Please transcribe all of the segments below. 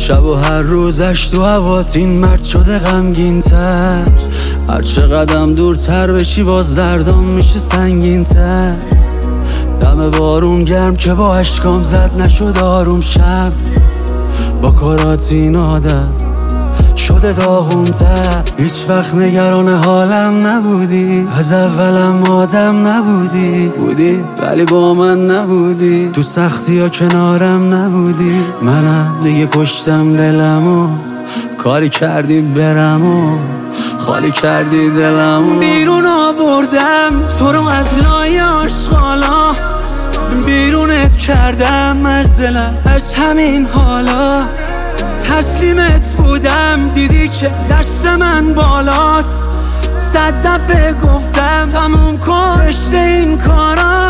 شب و هر روزش تو هوات این مرد شده غمگین تر. هر چه قدم دورتر بشی باز دردام میشه سنگین تر. دم بارون گرم که با اشکام زد نشد آروم شب. با کارات این آدم شده داغونتر. هیچ وقت نگران حالم نبودی، از اولم آدم نبودی. بودی ولی با من نبودی، تو سختی ها کنارم نبودی. منم دیگه کشتم دلمو، کاری کردی برمو، خالی کردی دلمو. بیرون آوردم تو رو از لای آشغالا، بیرونت کردم از دلم از همین حالا. تسلیمت بودم دیدی که دست من بالاست. 100 دفعه گفتم تموم کن زشت این کارا.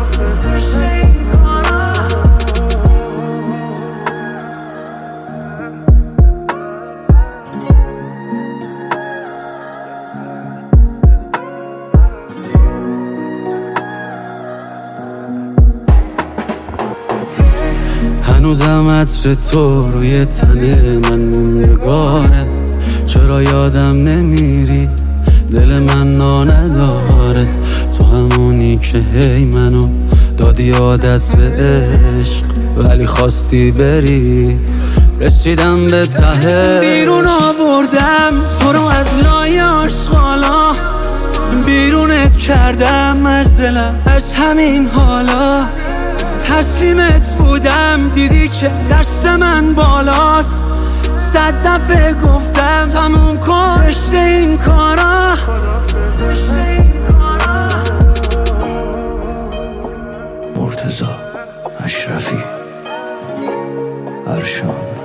هنوزم عطر تو روی تن من موندگاره. چرا یادم نمیری دل من نداره. تو همونی که هی منو دادی عادت به عشق، ولی خواستی بری رسیدم به ته. بیرون آوردم تو رو از لای آشغالا، بیرونت کردم از دلم از همین حالا. تسلیمت بودم دیدی که دست من بالاست. 100 دفعه گفتم تموم کن زشت این کارا. مرتضی اشرفی، ارشان.